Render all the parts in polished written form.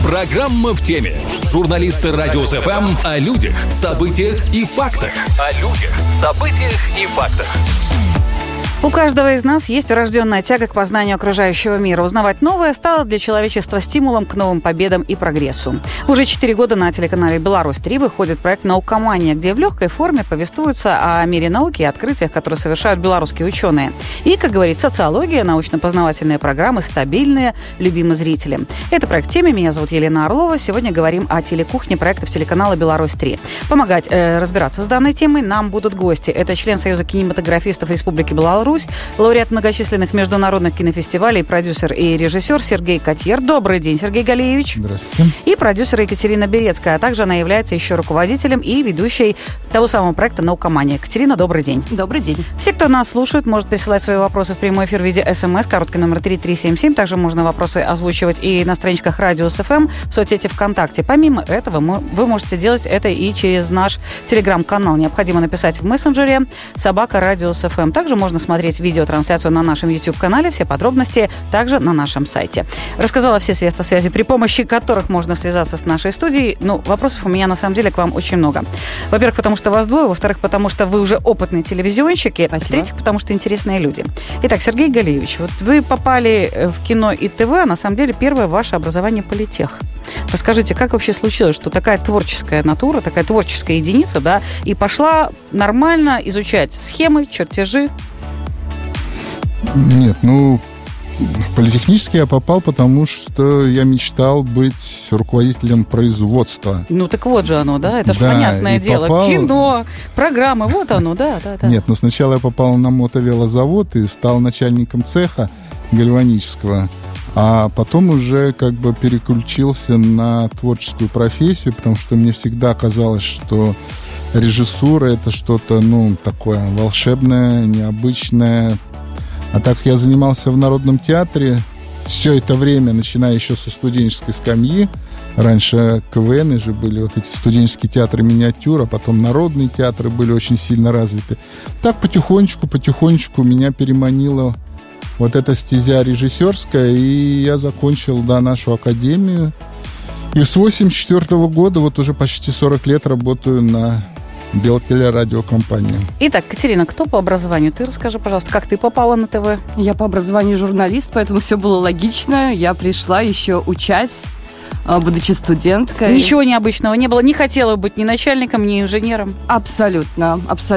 Программа в теме. Журналисты Радиус ФМ о людях, событиях и фактах. У каждого из нас есть врожденная тяга к познанию окружающего мира. Узнавать новое стало для человечества стимулом к новым победам и прогрессу. Уже 4 года на телеканале «Беларусь-3» выходит проект «Наукомания», где в легкой форме повествуется о мире науки и открытиях, которые совершают белорусские ученые. И, как говорит социология, научно-познавательные программы стабильные, любимы зрителям. Это проект в теме. Меня зовут Елена Орлова. Сегодня говорим о телекухне проектов телеканала «Беларусь-3». Помогать разбираться с данной темой нам будут гости. Это член Союза кинематографистов Республики Беларусь, лауреат многочисленных международных кинофестивалей, продюсер и режиссер Сергей Котьер. Добрый день, Сергей Галеевич. Здравствуйте. И продюсер Екатерина Берецкая, а также она является еще руководителем и ведущей того самого проекта «Наукомания». Екатерина, добрый день. Добрый день. Все, кто нас слушает, может присылать свои вопросы в прямой эфир в виде СМС, короткий номер 3377. Также можно вопросы озвучивать и на страничках Радиус ФМ, в соцсети ВКонтакте. Помимо этого, вы можете делать это и через наш телеграм-канал. Необходимо написать в мессенджере @Радиус ФМ. Также можно смотреть видеотрансляцию на нашем YouTube-канале. Все подробности также на нашем сайте. Рассказала все средства связи, при помощи которых можно связаться с нашей студией. Вопросов у меня на самом деле к вам очень много. Во-первых, потому что вас двое. Во-вторых, потому что вы уже опытные телевизионщики. Спасибо. В-третьих, потому что интересные люди. Итак, Сергей Галеевич, вот вы попали в кино и ТВ, а на самом деле первое ваше образование политех. Расскажите, как вообще случилось, что такая творческая натура, такая творческая единица, да, и пошла нормально изучать схемы, чертежи? Нет, политехнически я попал, потому что я мечтал быть руководителем производства. Так вот же оно, да? Это же понятное дело. Кино, программы, вот оно, да. Нет, сначала я попал на мотовелозавод и стал начальником цеха гальванического, а потом уже переключился на творческую профессию, потому что мне всегда казалось, что режиссура — это что-то, такое волшебное, необычное. А так я занимался в Народном театре все это время, начиная еще со студенческой скамьи. Раньше КВН же были вот эти студенческие театры миниатюр, а потом народные театры были очень сильно развиты. Так потихонечку меня переманила вот эта стезя режиссерская, и я закончил, нашу академию. И с 1984 года, уже почти 40 лет работаю на Белтелерадиокомпания. Итак, Катерина, кто по образованию? Ты расскажи, пожалуйста, как ты попала на ТВ? Я по образованию журналист, поэтому все было логично. Я пришла еще учась, будучи студенткой. Ничего необычного не было. Не хотела быть ни начальником, ни инженером. Абсолютно.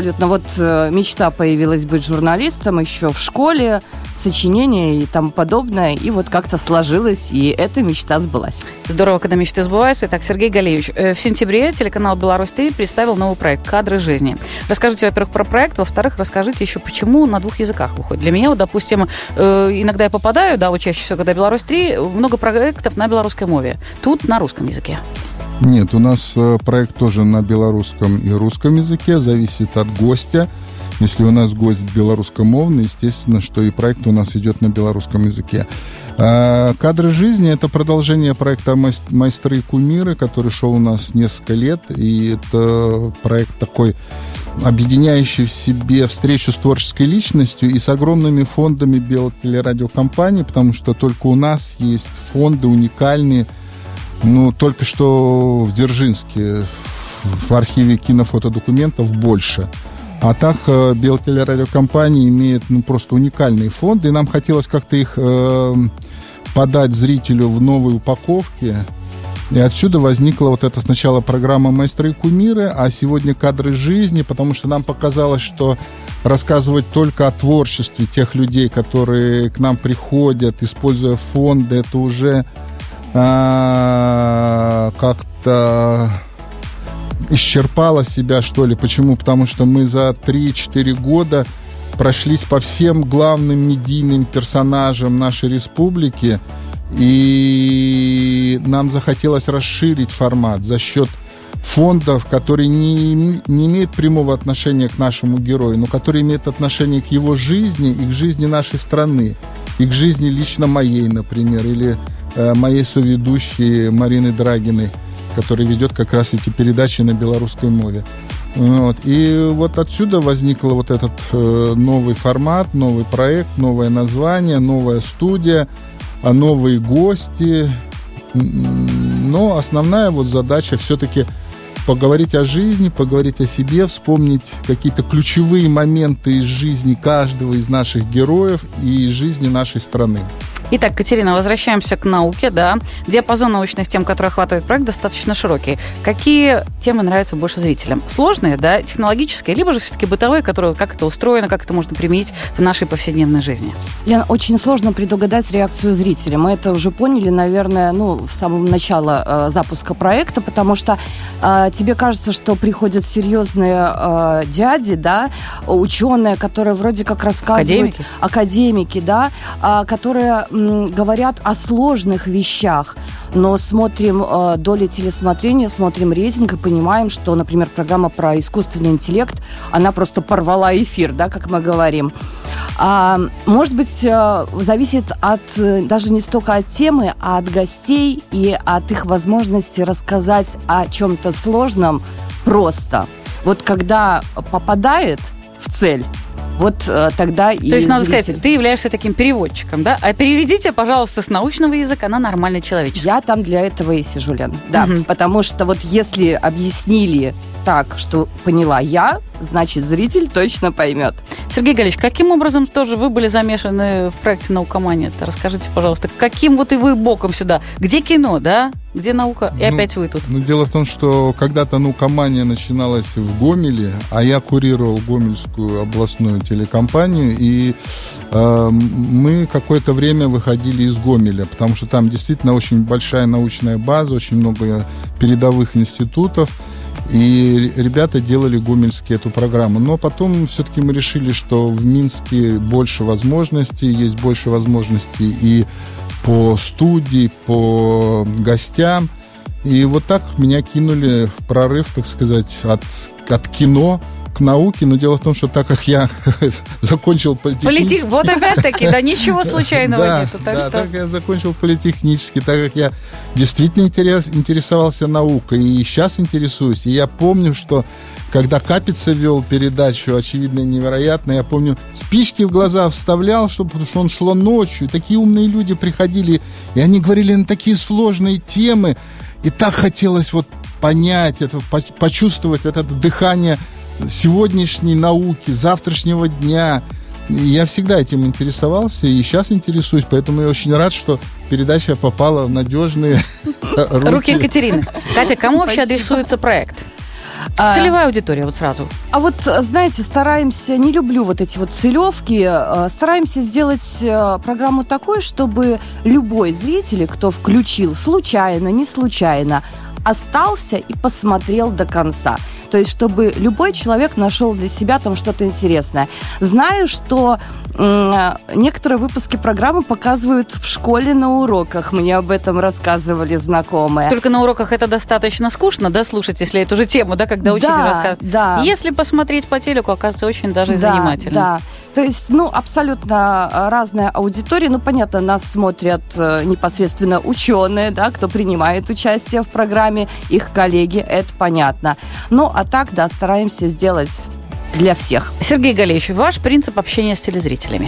Мечта появилась быть журналистом еще в школе, сочинения и тому подобное. И как-то сложилось, и эта мечта сбылась. Здорово, когда мечты сбываются. Итак, Сергей Галеевич, в сентябре телеканал «Беларусь-3» представил новый проект «Кадры жизни». Расскажите, во-первых, про проект, во-вторых, расскажите еще, почему на 2 языках выходит. Для меня, допустим, иногда я попадаю, чаще всего, когда «Беларусь-3», много проектов на белорусской мове. Тут на русском языке. Нет, у нас проект тоже на белорусском и русском языке, зависит от гостя. Если у нас гость белорусскомовный, естественно, что и проект у нас идет на белорусском языке. «Кадры жизни» — это продолжение проекта «Майстры и кумиры», который шел у нас несколько лет. И это проект такой, объединяющий в себе встречу с творческой личностью и с огромными фондами Белтелерадиокомпании, потому что только у нас есть фонды уникальные. Только что в Дзержинске, в архиве кинофотодокументов больше. А так Белтелерадиокомпания имеет просто уникальные фонды, и нам хотелось как-то их подать зрителю в новой упаковке. И отсюда возникла эта сначала программа «Майстры и кумиры», а сегодня «Кадры жизни», потому что нам показалось, что рассказывать только о творчестве тех людей, которые к нам приходят, используя фонды, это уже как-то исчерпало себя, что ли. Почему? Потому что мы за 3-4 года прошлись по всем главным медийным персонажам нашей республики, и нам захотелось расширить формат за счет фондов, которые не имеют прямого отношения к нашему герою, но которые имеют отношение к его жизни и к жизни нашей страны, и к жизни лично моей, например, или моей соведущей Марины Драгиной, которая ведет как раз эти передачи на белорусской мове. И отсюда возникл этот новый формат, новый проект, новое название, новая студия, новые гости. но основная вот задача все-таки поговорить о жизни, поговорить о себе, вспомнить какие-то ключевые моменты из жизни каждого из наших героев и из жизни нашей страны. Итак, Катерина, возвращаемся к науке, да. Диапазон научных тем, которые охватывает проект, достаточно широкий. Какие темы нравятся больше зрителям? Сложные, да, технологические, либо же все-таки бытовые, которые, как это устроено, как это можно применить в нашей повседневной жизни? Лена, очень сложно предугадать реакцию зрителя. Мы это уже поняли, наверное, в самом начале запуска проекта, потому что тебе кажется, что приходят серьезные дяди, да, ученые, которые вроде как рассказывают... Академики, да, которые говорят о сложных вещах, но смотрим доли телесмотрения, смотрим рейтинг и понимаем, что, например, программа про искусственный интеллект, она просто порвала эфир, да, как мы говорим. Может быть, зависит даже не столько от темы, а от гостей и от их возможности рассказать о чем-то сложном просто. Вот когда попадает в цель, вот тогда и То есть, надо зритель... сказать, ты являешься таким переводчиком, да? А переведите, пожалуйста, с научного языка на нормальный человеческий. Я там для этого и сижу, Лен. Да, потому что вот если объяснили так, что поняла я, значит, зритель точно поймет. Сергей Галич, каким образом тоже вы были замешаны в проекте «Наукомания»? Расскажите, пожалуйста, каким вот и вы боком сюда? Где кино, да? Где наука? И опять вы тут. Дело в том, что когда-то «Наукомания» начиналась в Гомеле, а я курировал Гомельскую областную телекомпанию, и мы какое-то время выходили из Гомеля, потому что там действительно очень большая научная база, очень много передовых институтов, и ребята делали гомельские эту программу. Но потом все-таки мы решили, что в Минске больше возможностей, есть больше возможностей и по студии, по гостям. И вот так меня кинули в прорыв, так сказать, от кино к науке. Но дело в том, что так как я закончил политехнический... Вот опять-таки, да, ничего случайного нету. Так как я закончил политехнический, так как я действительно интересовался наукой и сейчас интересуюсь. И я помню, что когда Капица вел передачу «Очевидно и невероятно», я помню, спички в глаза вставлял, потому что он шло ночью. Такие умные люди приходили, и они говорили на такие сложные темы. И так хотелось вот понять это, почувствовать это дыхание сегодняшней науки, завтрашнего дня. И я всегда этим интересовался и сейчас интересуюсь, поэтому я очень рад, что передача попала в надежные руки Екатерины. Катя, кому вообще адресуется проект? Целевая аудитория, вот сразу. А вот, знаете, стараемся, не люблю вот эти вот целевки, стараемся сделать программу такой, чтобы любой зритель, кто включил случайно, не случайно, остался и посмотрел до конца. То есть, чтобы любой человек нашел для себя там что-то интересное. Знаю, что некоторые выпуски программы показывают в школе на уроках. Мне об этом рассказывали знакомые. Только на уроках это достаточно скучно, да, слушать, если эту же тему, да, когда учитель рассказывает. Да. Если посмотреть по телеку, оказывается, очень даже и занимательно. Да. То есть, абсолютно разная аудитория. Понятно, нас смотрят непосредственно ученые, да, кто принимает участие в программе, их коллеги, это понятно. А так, да, стараемся сделать для всех. Сергей Галеевич, ваш принцип общения с телезрителями?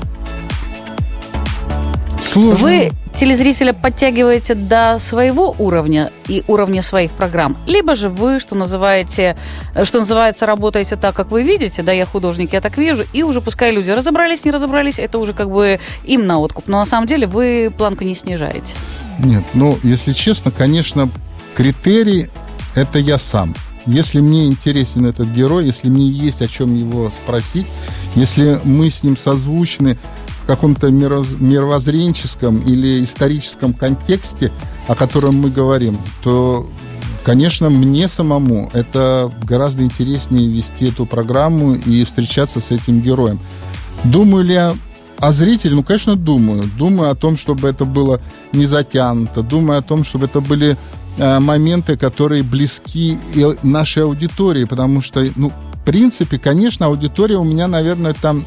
Сложно. Вы телезрителя подтягиваете до своего уровня и уровня своих программ, либо же вы, что называется, работаете так, как вы видите, да, я художник, я так вижу, и уже пускай люди разобрались, не разобрались, это уже как бы им на откуп. Но на самом деле вы планку не снижаете. Нет, если честно, конечно, критерий – это я сам. Если мне интересен этот герой, если мне есть о чем его спросить, если мы с ним созвучны в каком-то мировоззренческом или историческом контексте, о котором мы говорим, то, конечно, мне самому это гораздо интереснее вести эту программу и встречаться с этим героем. Думаю ли я о зрителе? Конечно, думаю. Думаю о том, чтобы это было не затянуто. Думаю о том, чтобы это были моменты, которые близки и нашей аудитории, потому что, в принципе, конечно, аудитория у меня, наверное, там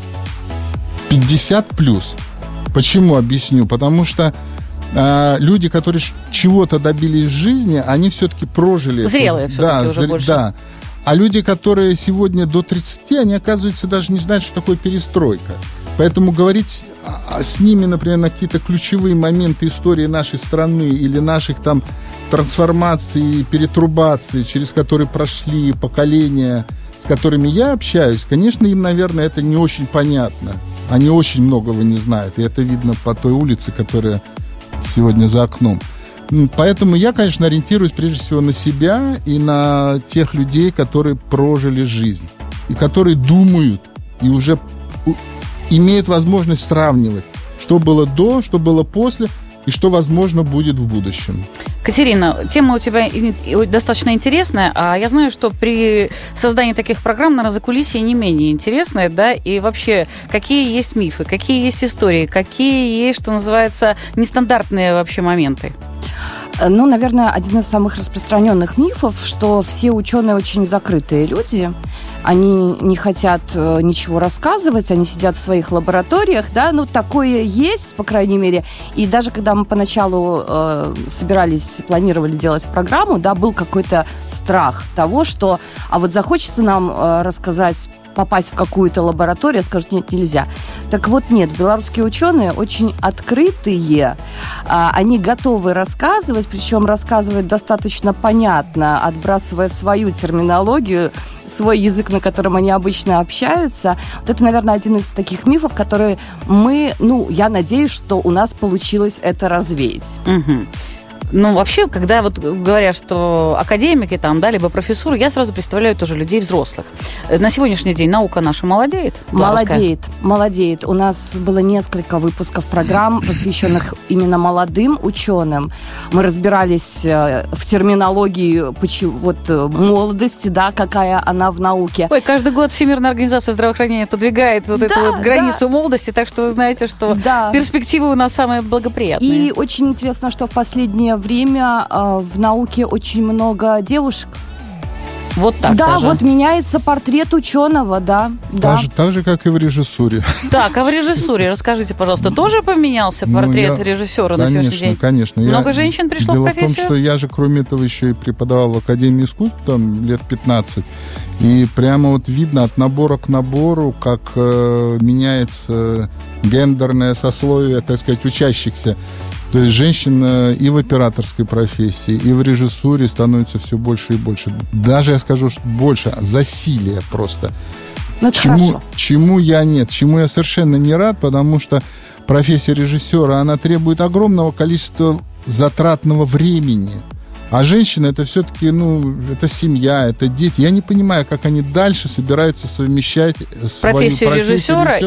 50+. Почему? Объясню. Потому что люди, которые чего-то добились в жизни, они все-таки прожили. Зрелые все-таки уже больше. Да. А люди, которые сегодня до 30, они, оказывается, даже не знают, что такое перестройка. Поэтому говорить с ними, например, на какие-то ключевые моменты истории нашей страны или наших там трансформаций, перетрубаций, через которые прошли поколения, с которыми я общаюсь, конечно, им, наверное, это не очень понятно. Они очень многого не знают, и это видно по той улице, которая сегодня за окном. Поэтому я, конечно, ориентируюсь прежде всего на себя и на тех людей, которые прожили жизнь, и которые думают, и уже имеют возможность сравнивать, что было до, что было после, и что, возможно, будет в будущем. Катерина, тема у тебя достаточно интересная, а я знаю, что при создании таких программ, наверное, закулисье не менее интересное, да, и вообще, какие есть мифы, какие есть истории, какие есть, что называется, нестандартные вообще моменты? Ну, наверное, один из самых распространенных мифов, что все ученые очень закрытые люди, они не хотят ничего рассказывать, они сидят в своих лабораториях, да, ну, такое есть, по крайней мере. И даже когда мы поначалу планировали делать программу, да, был какой-то страх того, что, а вот захочется нам рассказать, попасть в какую-то лабораторию, скажут, нет, нельзя. Так вот, нет, белорусские ученые очень открытые, они готовы рассказывать, причем рассказывать достаточно понятно, отбрасывая свою терминологию, свой язык, на котором они обычно общаются. Вот это, наверное, один из таких мифов, которые я надеюсь, что у нас получилось это развеять. Угу. Ну, вообще, когда вот говорят, что академики там, да, либо профессуры, я сразу представляю тоже людей взрослых. На сегодняшний день наука наша молодеет? Молодеет. У нас было несколько выпусков программ, посвященных именно молодым ученым. Мы разбирались в терминологии молодости, да, какая она в науке. Ой, каждый год Всемирная организация здравоохранения отодвигает эту границу молодости, так что вы знаете, что перспективы у нас самые благоприятные. И очень интересно, что в последнее время в науке очень много девушек. Вот так да, даже. Вот меняется портрет ученого, да. Так же, как и в режиссуре. Так, а в режиссуре, расскажите, пожалуйста, тоже поменялся портрет режиссера на сегодняшний день? Конечно. Много женщин пришло в профессию? Дело в том, что я же, кроме этого, еще и преподавал в Академии искусств там лет 15. И прямо вот видно от набора к набору, как меняется гендерное сословие, так сказать, учащихся. То есть женщин и в операторской профессии, и в режиссуре становится все больше и больше. Даже, я скажу, что больше, засилие просто. Чему я совершенно не рад, потому что профессия режиссера, она требует огромного количества затратного времени. А женщина — это все-таки, это семья, это дети. Я не понимаю, как они дальше собираются совмещать свою профессию режиссера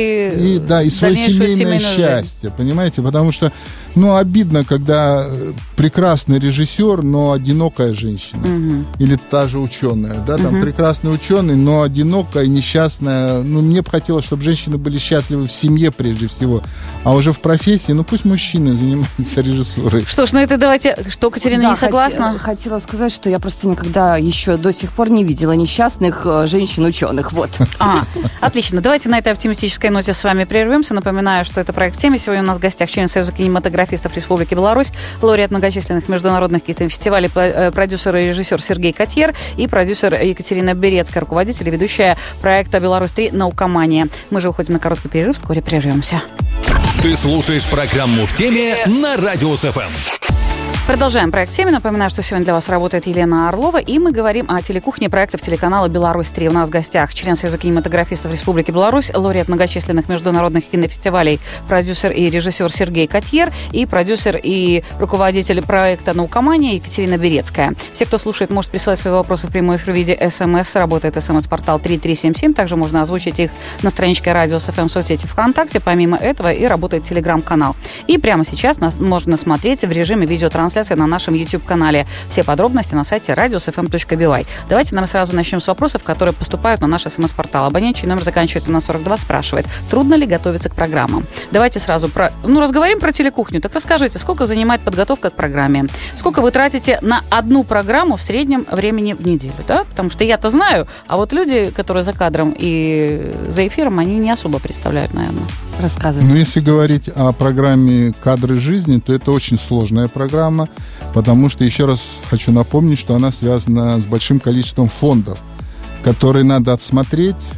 и свое семейное счастье, понимаете? Потому что, обидно, когда прекрасный режиссер, но одинокая женщина. Угу. Или та же ученая, да, там прекрасный ученый, но одинокая, несчастная. Мне бы хотелось, чтобы женщины были счастливы в семье прежде всего, а уже в профессии, пусть мужчины занимаются режиссурой. Что ж, это давайте, что Катерина не согласна? Хотела сказать, что я просто никогда еще до сих пор не видела несчастных женщин-ученых, вот. Отлично, давайте на этой оптимистической ноте с вами прервемся. Напоминаю, что это проект «Тема». Сегодня у нас в гостях член Союза кинематографистов Республики Беларусь, лауреат многочисленных международных кинофестивалей, продюсер и режиссер Сергей Котьер и продюсер Екатерина Берецкая, руководитель и ведущая проекта «Беларусь-3. Наукомания». Мы же уходим на короткий перерыв, вскоре прервемся. Ты слушаешь программу «В теме» на Радио СФМ. Продолжаем проект «Тема». Напоминаю, что сегодня для вас работает Елена Орлова, и мы говорим о телекухне проектов телеканала «Беларусь-3». У нас в гостях член Союза кинематографистов Республики Беларусь, лауреат многочисленных международных кинофестивалей, продюсер и режиссер Сергей Котьер и продюсер и руководитель проекта «Наукомания» Екатерина Берецкая. Все, кто слушает, может присылать свои вопросы в прямой эфир в виде СМС. Работает СМС-портал 3377. Также можно озвучить их на страничке Радио СФМ в соцсети ВКонтакте. Помимо этого и работает Телеграм-канал. И прямо сейчас нас можно смотреть в режиме видеотрансляции на нашем YouTube-канале. Все подробности на сайте radiosfm.by. Давайте, наверное, сразу начнем с вопросов, которые поступают на наш СМС-портал. Абонент, чей номер заканчивается на 42, спрашивает, трудно ли готовиться к программам. Давайте сразу разговорим про телекухню. Так расскажите, сколько занимает подготовка к программе? Сколько вы тратите на одну программу в среднем времени в неделю? Да? Потому что я-то знаю, а вот люди, которые за кадром и за эфиром, они не особо представляют, наверное. Рассказывайте. Если говорить о программе «Кадры жизни», то это очень сложная программа, потому что, еще раз хочу напомнить, что она связана с большим количеством фондов, которые надо отсмотреть,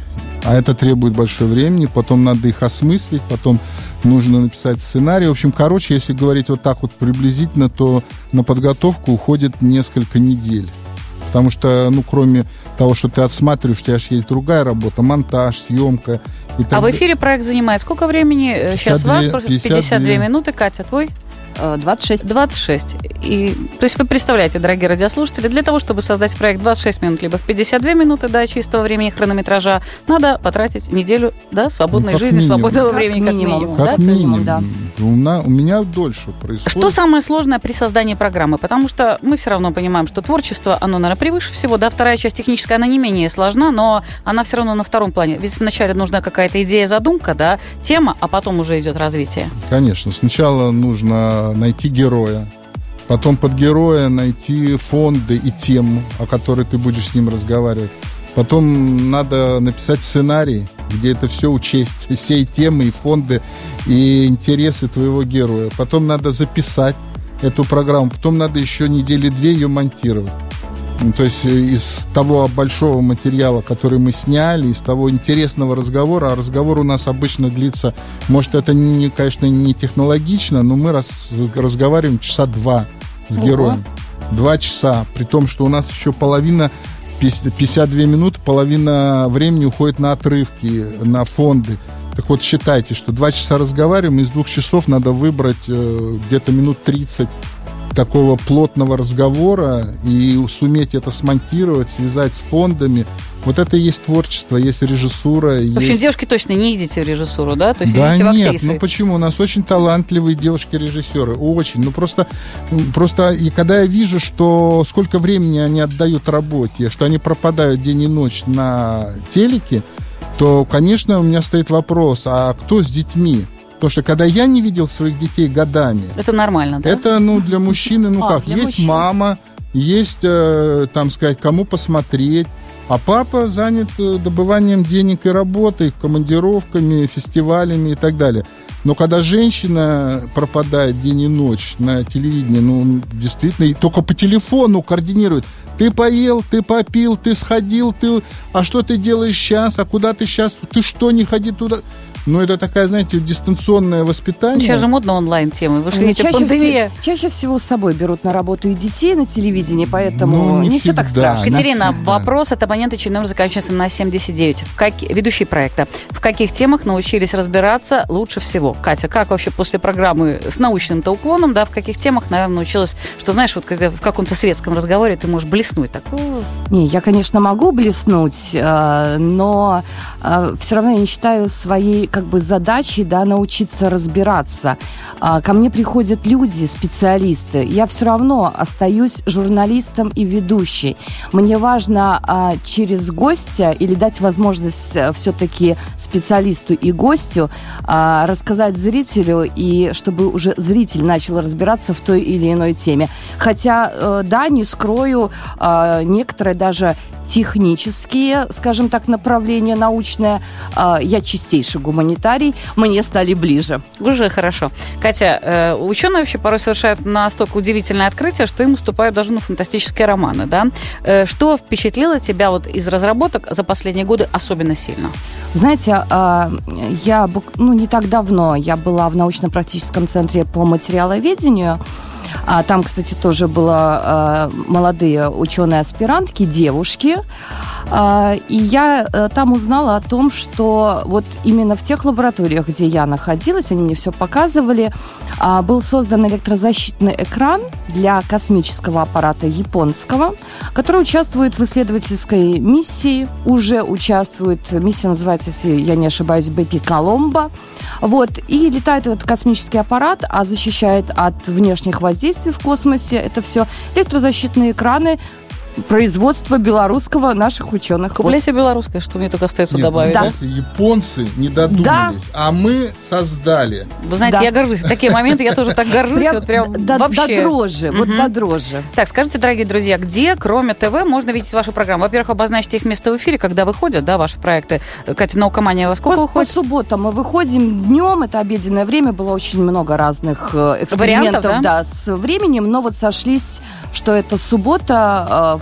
А это требует большое времени, потом надо их осмыслить, потом нужно написать сценарий. В общем, если говорить вот так вот приблизительно, то на подготовку уходит несколько недель. Потому что, кроме того, что ты отсматриваешь, у тебя же есть другая работа, монтаж, съемка. А в эфире проект занимает сколько времени? 52, сейчас ваш? 52 минуты. Катя, твой? 26. 26. То есть вы представляете, дорогие радиослушатели, для того, чтобы создать проект 26 минут, либо в 52 минуты, чистого времени хронометража, надо потратить неделю, свободной жизни, минимум. Свободного времени, как минимум. Как минимум, да. У меня дольше происходит. Что самое сложное при создании программы? Потому что мы все равно понимаем, что творчество, оно, наверное, превыше всего, вторая часть техническая, она не менее сложна, но она все равно на втором плане. Ведь вначале нужна какая-то идея, задумка, тема, а потом уже идет развитие. Конечно. Сначала нужно найти героя, потом под героя найти фонды и тему, о которой ты будешь с ним разговаривать. Потом надо написать сценарий, где это все учесть, все и темы, и фонды, и интересы твоего героя. Потом надо записать эту программу, потом надо еще недели 2 ее монтировать. То есть из того большого материала, который мы сняли, из того интересного разговора, а разговор у нас обычно длится, может, это, конечно, не технологично, но мы разговариваем часа 2 с героем. 2 часа, при том, что у нас еще 52 минуты, половина времени уходит на отрывки, на фонды. Так вот, считайте, что 2 часа разговариваем, из 2 часов надо выбрать где-то минут 30 такого плотного разговора и суметь это смонтировать, связать с фондами. Вот это и есть творчество, есть режиссура. В общем, девушки точно не идите в режиссуру, да? То есть да идите в нет, актрисы. Почему? У нас очень талантливые девушки-режиссеры, очень. Просто и когда я вижу, что сколько времени они отдают работе, что они пропадают день и ночь на телеке, то, конечно, у меня стоит вопрос, а кто с детьми? Потому что когда я не видел своих детей годами... Это нормально, да? Это, для мужчины, есть мужчин. мама, есть, кому посмотреть, а папа занят добыванием денег и работой, командировками, фестивалями и так далее. Но когда женщина пропадает день и ночь на телевидении, действительно, и только по телефону координирует. Ты поел, ты попил, ты сходил, а что ты делаешь сейчас, а куда ты сейчас, ты что, не ходи туда... это такая, знаете, дистанционное воспитание. Сейчас же модно онлайн-темы. Вы же видите, пандемия. Чаще всего с собой берут на работу и детей на телевидении, поэтому не все так страшно. Катерина, вопрос от абонента, чей номер заканчивается на 79. Ведущий проекта. В каких темах научились разбираться лучше всего? Катя, как вообще после программы с научным-то уклоном, в каких темах, наверное, научилась, что, знаешь, когда в каком-то светском разговоре ты можешь блеснуть так? Не, я, конечно, могу блеснуть, но все равно я не считаю своей задачей, научиться разбираться. Ко мне приходят люди, специалисты. Я все равно остаюсь журналистом и ведущей. Мне важно через гостя или дать возможность все-таки специалисту и гостю рассказать зрителю, и чтобы уже зритель начал разбираться в той или иной теме. Хотя, не скрою, некоторые даже технические, скажем так, направления научные, я чистейший гуманитарий, мне стали ближе. Уже хорошо. Катя, ученые вообще порой совершают настолько удивительное открытие, что им уступают даже фантастические романы, да? Что впечатлило тебя из разработок за последние годы особенно сильно? Знаете, я не так давно я была в научно-практическом центре по материаловедению. Там, кстати, тоже были молодые ученые-аспирантки, девушки. И я там узнала о том, что именно в тех лабораториях, где я находилась, они мне все показывали, был создан электрозащитный экран для космического аппарата японского, который участвует в исследовательской миссии, уже участвует, миссия называется, если я не ошибаюсь, Бепи Коломбо. И летает этот космический аппарат, защищает от внешних воздействий в космосе. Это все электрозащитные экраны производства белорусского наших ученых. Купляйте белорусское, что мне только остается добавить. Да. Японцы не додумались, а мы создали. Вы знаете, я горжусь. В такие моменты я тоже так горжусь. До дрожи, до дрожи. Так, скажите, дорогие друзья, где, кроме ТВ, можно видеть вашу программу? Во-первых, обозначьте их место в эфире, когда выходят, ваши проекты. Катя, «Наукомания» во сколько выходит? По субботам мы выходим днем, это обеденное время, было очень много разных экспериментов с временем, но сошлись, что это суббота в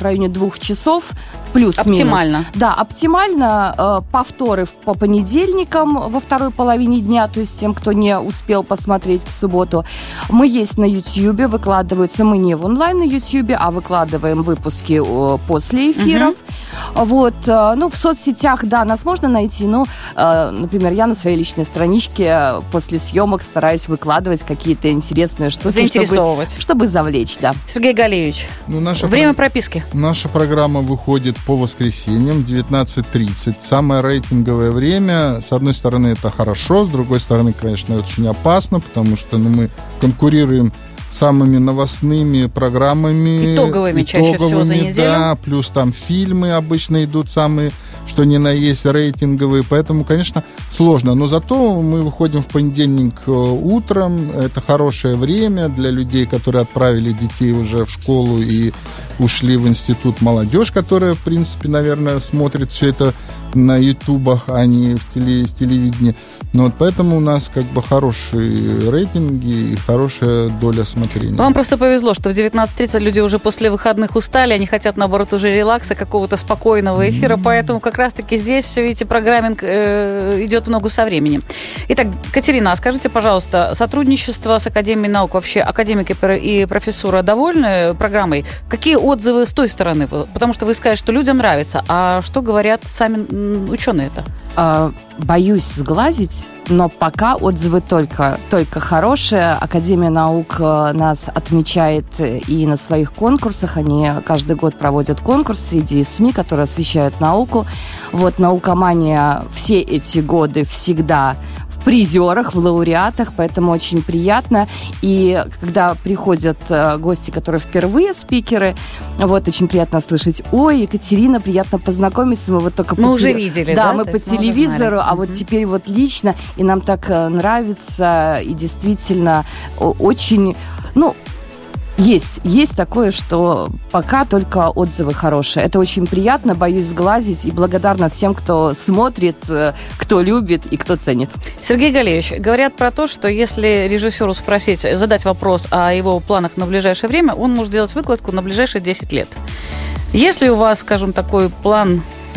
в районе 2 часов, плюс-минус. Оптимально. Да, оптимально. Повторы по понедельникам во второй половине дня, то есть тем, кто не успел посмотреть в субботу. Мы есть на Ютьюбе, выкладываются, мы не в онлайн на Ютьюбе, а выкладываем выпуски после эфиров. Вот, ну, в соцсетях, да, нас можно найти, ну, например, я на своей личной страничке после съемок стараюсь выкладывать какие-то интересные штуки, чтобы завлечь, да. Сергей Галеевич, время прописки. Наша программа выходит по воскресеньям 19:30. Самое рейтинговое время. С одной стороны, это хорошо, с другой стороны, конечно, очень опасно, потому что мы конкурируем самыми новостными программами. Итоговыми чаще всего за неделю. Да, плюс там фильмы обычно идут самые, что ни на есть, рейтинговые. Поэтому, конечно, сложно. Но зато мы выходим в понедельник утром. Это хорошее время для людей, которые отправили детей уже в школу и ушли в институт. Молодежь, которая, в принципе, наверное, смотрит все это на ютубах, а не в телевидении. Но вот поэтому у нас как бы хорошие рейтинги и хорошая доля смотрения. Вам просто повезло, что в 19:30 люди уже после выходных устали, они хотят, наоборот, уже релакса, какого-то спокойного эфира, поэтому как раз-таки здесь, все видите, программинг идет в ногу со временем. Итак, Катерина, а скажите, пожалуйста, сотрудничество с Академией наук, вообще академики и профессура довольны программой? Какие отзывы с той стороны? Потому что вы сказали, что людям нравится, а что говорят сами ученые-то? Боюсь сглазить, но пока отзывы только хорошие. Академия наук нас отмечает и на своих конкурсах. Они каждый год проводят конкурс среди СМИ, которые освещают науку. Вот наукомания все эти годы всегда в призерах, в лауреатах, поэтому очень приятно. И когда приходят гости, которые впервые спикеры, вот, очень приятно слышать: ой, Екатерина, приятно познакомиться, мы вот только уже видели, да? Да, мы по телевизору, а вот теперь вот лично, и нам так нравится, и действительно очень, Есть такое, что пока только отзывы хорошие. Это очень приятно, боюсь сглазить, и благодарна всем, кто смотрит, кто любит и кто ценит. Сергей Галеевич, говорят про то, что если режиссеру задать вопрос о его планах на ближайшее время, он может сделать выкладку на ближайшие 10 лет. Есть ли у вас, скажем, такой план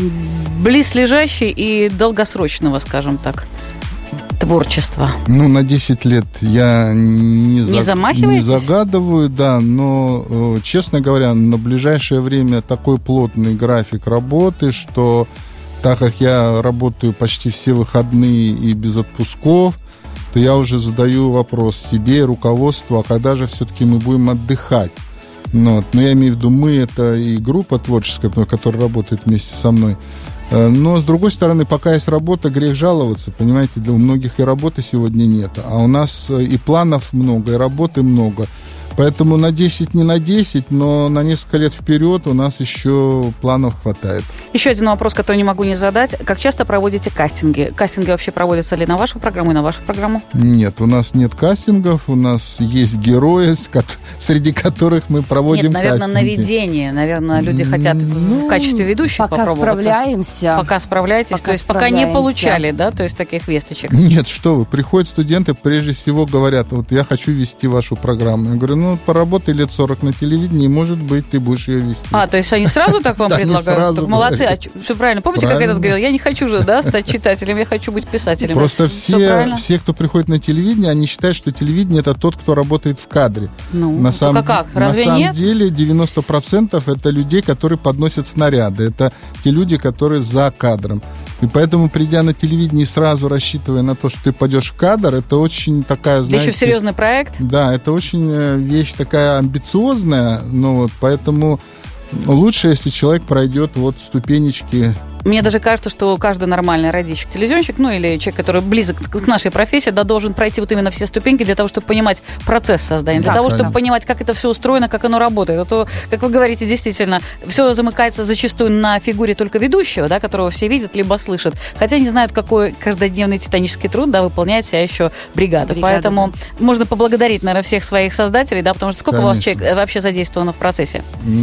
близлежащий и долгосрочного, скажем так, творчества? На 10 лет я не загадываю, да, но, честно говоря, на ближайшее время такой плотный график работы, что так как я работаю почти все выходные и без отпусков, то я уже задаю вопрос себе и руководству, а когда же все-таки мы будем отдыхать? Но я имею в виду, мы — это и группа творческая, которая работает вместе со мной. Но, с другой стороны, пока есть работа, грех жаловаться, понимаете, у многих и работы сегодня нет, а у нас и планов много, и работы много. Поэтому на 10 не на 10, но на несколько лет вперед у нас еще планов хватает. Еще один вопрос, который не могу не задать. Как часто проводите кастинги? Кастинги вообще проводятся ли на вашу программу и на вашу программу? Нет, у нас нет кастингов, у нас есть герои, среди которых мы проводим кастинги. Нет, наверное, наведение. Наверное, люди хотят в качестве ведущих попробоваться. Пока справляетесь. То есть пока не получали, да, то есть таких весточек? Нет, что вы, приходят студенты, прежде всего говорят: вот я хочу вести вашу программу. Я говорю: поработай лет 40 на телевидении, может быть, ты будешь ее вести. То есть они сразу так вам предлагают? Молодцы, все правильно. Помните, как этот говорил: я не хочу же, стать читателем, я хочу быть писателем. Просто все, кто приходит на телевидение, они считают, что телевидение — это тот, кто работает в кадре. На самом деле 90% это людей, которые подносят снаряды. Это те люди, которые за кадром. И поэтому, придя на телевидение, сразу рассчитывая на то, что ты пойдешь в кадр, это очень такая, знаете... Да еще серьезный проект. Да, это очень вещь такая амбициозная, поэтому лучше, если человек пройдет ступенечки. Мне даже кажется, что каждый нормальный радищик-телевизионщик, или человек, который близок к нашей профессии, должен пройти именно все ступеньки для того, чтобы понимать процесс создания, для того, чтобы понимать, как это все устроено, как оно работает. А то, как вы говорите, действительно, все замыкается зачастую на фигуре только ведущего, которого все видят, либо слышат. Хотя не знают, какой каждодневный титанический труд выполняет вся еще бригада. Поэтому можно поблагодарить, наверное, всех своих создателей, потому что сколько у вас человек вообще задействовано в процессе?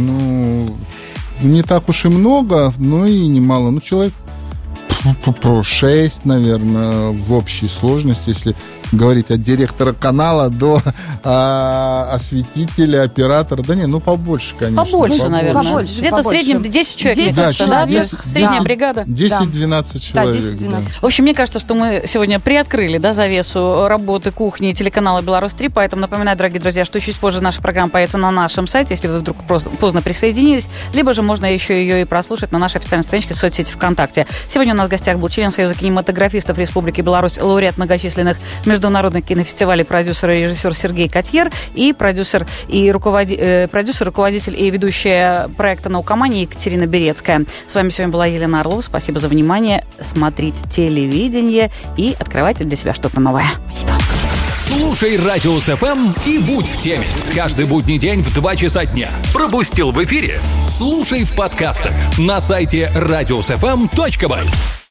Не так уж и много, но и немало. Человек 6, наверное, в общей сложности, если говорить от директора канала до осветителя, оператора. Да не, побольше, конечно. Побольше, наверное. Побольше, Где-то в среднем 10 человек. 10 человек. Средняя бригада. 10-12 человек. 10-12. В общем, мне кажется, что мы сегодня приоткрыли завесу работы кухни телеканала «Беларусь-3», поэтому напоминаю, дорогие друзья, что чуть позже наша программа появится на нашем сайте, если вы вдруг поздно присоединились, либо же можно еще ее и прослушать на нашей официальной страничке в соцсети ВКонтакте. Сегодня у нас в гостях был член Союза кинематографистов Республики Беларусь, лауреат многочисленных международных кинофестивалей, продюсер и режиссер Сергей Котьер и продюсер, руководитель и ведущая проекта «Наукомания» Екатерина Берецкая. С вами сегодня была Елена Орлова. Спасибо за внимание. Смотрите телевидение и открывайте для себя что-то новое. Спасибо. Слушай Радиус ФМ и будь в теме. Каждый будний день в 2 часа дня. Пропустил в эфире? Слушай в подкастах на сайте radiusfm.by.